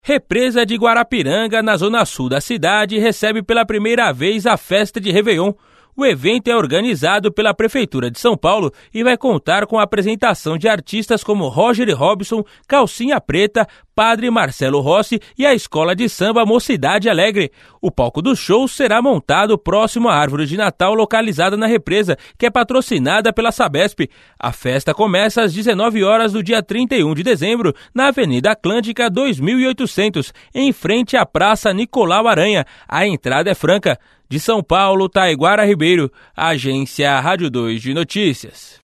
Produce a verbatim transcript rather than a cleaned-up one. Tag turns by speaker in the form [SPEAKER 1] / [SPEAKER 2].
[SPEAKER 1] Represa de Guarapiranga, na zona sul da cidade, recebe pela primeira vez a festa de Réveillon. O evento é organizado pela Prefeitura de São Paulo e vai contar com a apresentação de artistas como Roger e Robson, Calcinha Preta, Padre Marcelo Rossi e a Escola de Samba Mocidade Alegre. O palco do show será montado próximo à árvore de Natal localizada na represa, que é patrocinada pela Sabesp. A festa começa às dezenove horas do dia trinta e um de dezembro, na Avenida Atlântica dois mil e oitocentos, em frente à Praça Nicolau Aranha. A entrada é franca. De São Paulo, Taiguara Ribeiro, Agência Rádio dois de Notícias.